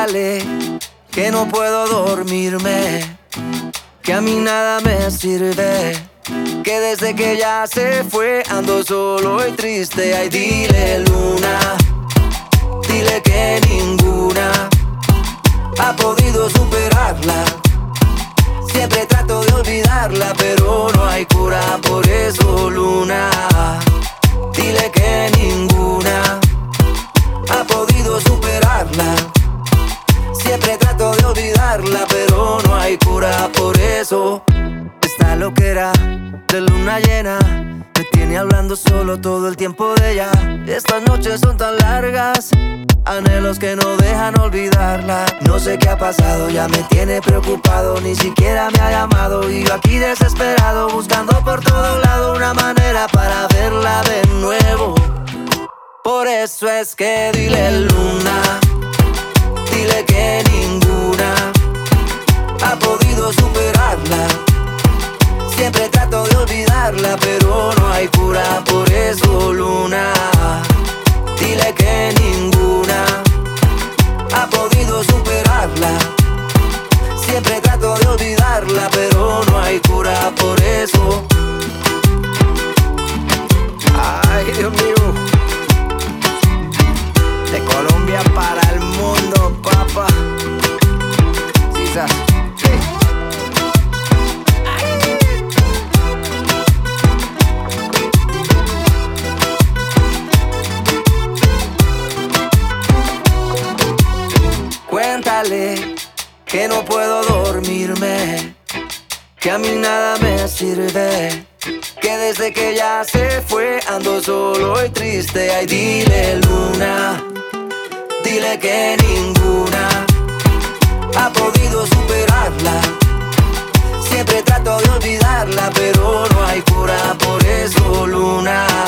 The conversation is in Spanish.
Cuéntale que no puedo dormirme, que a mí nada me sirve, que desde que ella se fue ando solo y triste. Ay, dile, luna, dile que ninguna ha podido superarla. Siempre trato de olvidarla, pero no hay cura. Por eso, luna, dile que ninguna ha podido superarla. Siempre trato de olvidarla, pero no hay cura. Por eso, esta loquera de luna llena me tiene hablando solo todo el tiempo de ella. Estas noches son tan largas, anhelos que no dejan olvidarla. No sé qué ha pasado, ya me tiene preocupado. Ni siquiera me ha llamado y yo aquí desesperado, buscando por todo lado una manera para verla de nuevo. Por eso es que dile, luna, dile que ninguna ha podido superarla. Siempre trato de olvidarla, pero no hay cura. Por eso, luna, dile que ninguna ha podido superarla. Siempre trato de olvidarla, pero no hay cura. Por eso. Ay, Dios mío. De Colombia para el mundo, papá. Sisa. Cuéntale que no puedo dormirme, que a mí nada me sirve, que desde que ella se fue ando solo y triste. Ay, dile, luna, dile que ninguna ha podido superarla. Siempre trato de olvidarla, pero no hay cura. Por eso, luna,